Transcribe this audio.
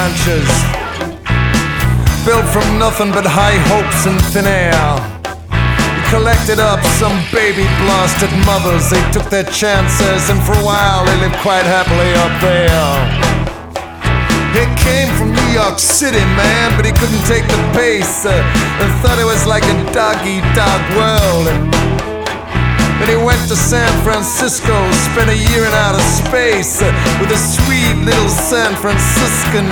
ranches, built from nothing but high hopes and thin air. He collected up some baby blasted mothers, they took their chances, and for a while they lived quite happily up there. He came from New York City, man, but he couldn't take the pace, and thought it was like a dog-eat-dog world. Then he went to San Francisco, spent a year in outer space with a sweet little San Franciscan